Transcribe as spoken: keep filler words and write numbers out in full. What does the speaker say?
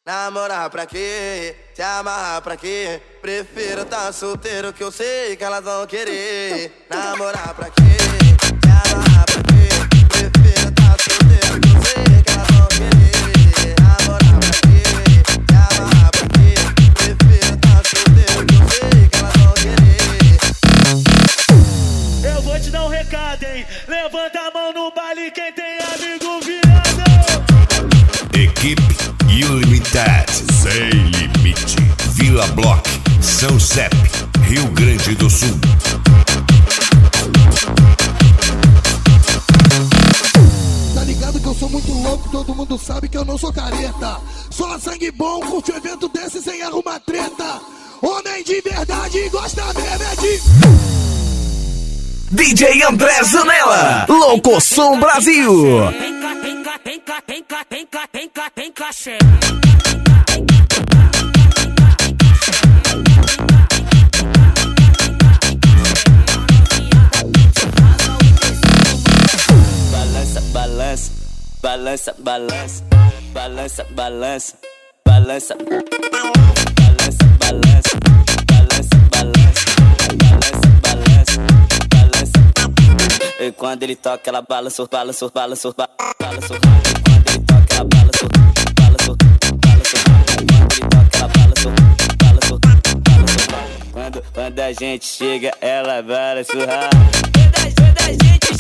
Namorar pra quê? Se amarrar pra quê? Prefiro tá solteiro que eu sei que elas vão querer. Namorar pra quê? Se amarrar pra quê? Prefiro tá solteiro que eu sei que elas vão querer. Namorar pra quê? Se amarrar pra quê? Prefiro tá solteiro que eu sei que elas vão querer. Eu vou te dar um recado, hein? Levanta a mão no baile quem tem amigo virado. Equipe Unidade Sem Limite, Vila Block, São Sepp, Rio Grande do Sul. Tá ligado que eu sou muito louco, todo mundo sabe que eu não sou careta. Só sangue bom, curte um evento desse sem arrumar treta. Homem de verdade gosta mesmo é de... D J André Zanella, Locoção Brasil. Vem cá, vem cá, vem cá, vem cá, vem cá, vem cá, vem cá, chefe. Balança, balança, balança, balança, balança, balança, balança, balança, balança, balança, balança, balança, balança, balança. E quando ele toca, ela balança, balança, balança, balança. Quando ele toca, ela balança, balança, balança. Quando ele toca, ela balança, balança, balança. Quando, quando a gente chega, ela balança. Quando a gente